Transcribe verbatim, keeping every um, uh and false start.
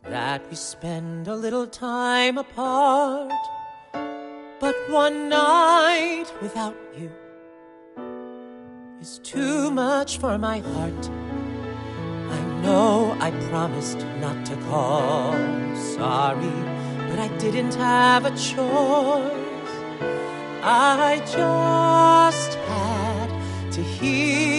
that we spend a little time apart. But one night without you is too much for my heart. I know I promised not to call. Sorry, but I didn't have a choice. I just had to hear